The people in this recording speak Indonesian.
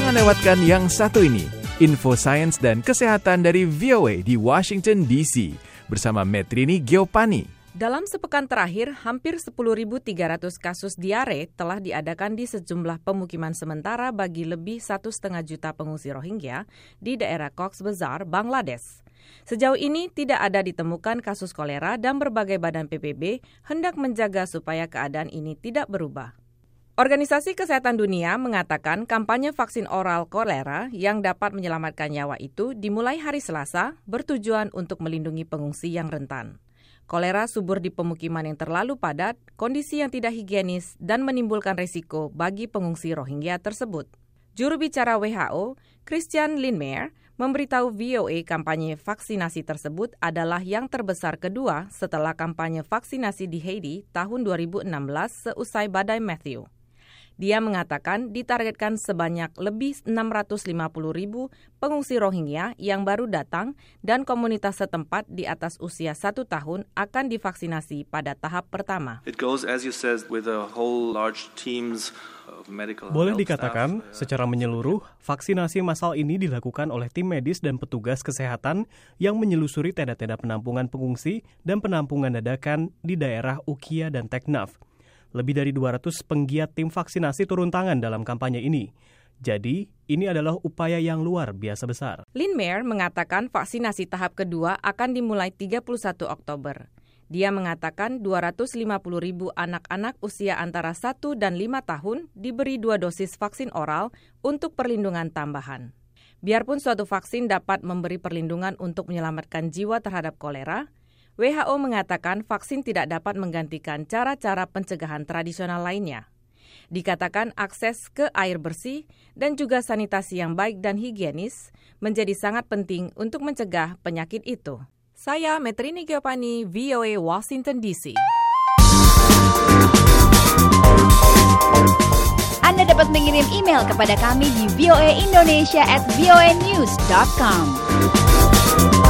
Jangan lewatkan yang satu ini, info sains dan kesehatan dari VOA di Washington DC bersama Metrini Giovanni. Dalam sepekan terakhir, hampir 10.300 kasus diare telah diadakan di sejumlah pemukiman sementara bagi lebih 1,5 juta pengungsi Rohingya di daerah Cox's Bazar, Bangladesh. Sejauh ini tidak ada ditemukan kasus kolera dan berbagai badan PBB hendak menjaga supaya keadaan ini tidak berubah. Organisasi Kesehatan Dunia mengatakan kampanye vaksin oral kolera yang dapat menyelamatkan nyawa itu dimulai hari Selasa bertujuan untuk melindungi pengungsi yang rentan. Kolera subur di pemukiman yang terlalu padat, kondisi yang tidak higienis, dan menimbulkan risiko bagi pengungsi Rohingya tersebut. Juru bicara WHO, Christian Lindmeier, memberitahu VOA kampanye vaksinasi tersebut adalah yang terbesar kedua setelah kampanye vaksinasi di Haiti tahun 2016 seusai badai Matthew. Dia mengatakan ditargetkan sebanyak lebih 650.000 pengungsi Rohingya yang baru datang dan komunitas setempat di atas usia 1 tahun akan divaksinasi pada tahap pertama. Boleh dikatakan, secara menyeluruh, vaksinasi massal ini dilakukan oleh tim medis dan petugas kesehatan yang menyelusuri tenda-tenda penampungan pengungsi dan penampungan dadakan di daerah Ukiah dan Teknaf. Lebih dari 200 penggiat tim vaksinasi turun tangan dalam kampanye ini. Jadi, ini adalah upaya yang luar biasa besar. Lindmeier mengatakan vaksinasi tahap kedua akan dimulai 31 Oktober. Dia mengatakan 250.000 anak-anak usia antara 1 dan 5 tahun diberi 2 dosis vaksin oral untuk perlindungan tambahan. Biarpun suatu vaksin dapat memberi perlindungan untuk menyelamatkan jiwa terhadap kolera, WHO mengatakan vaksin tidak dapat menggantikan cara-cara pencegahan tradisional lainnya. Dikatakan akses ke air bersih dan juga sanitasi yang baik dan higienis menjadi sangat penting untuk mencegah penyakit itu. Saya Metrini Giovanni, VOA Washington DC. Anda dapat mengirim email kepada kami di voaindonesia@voanews.com.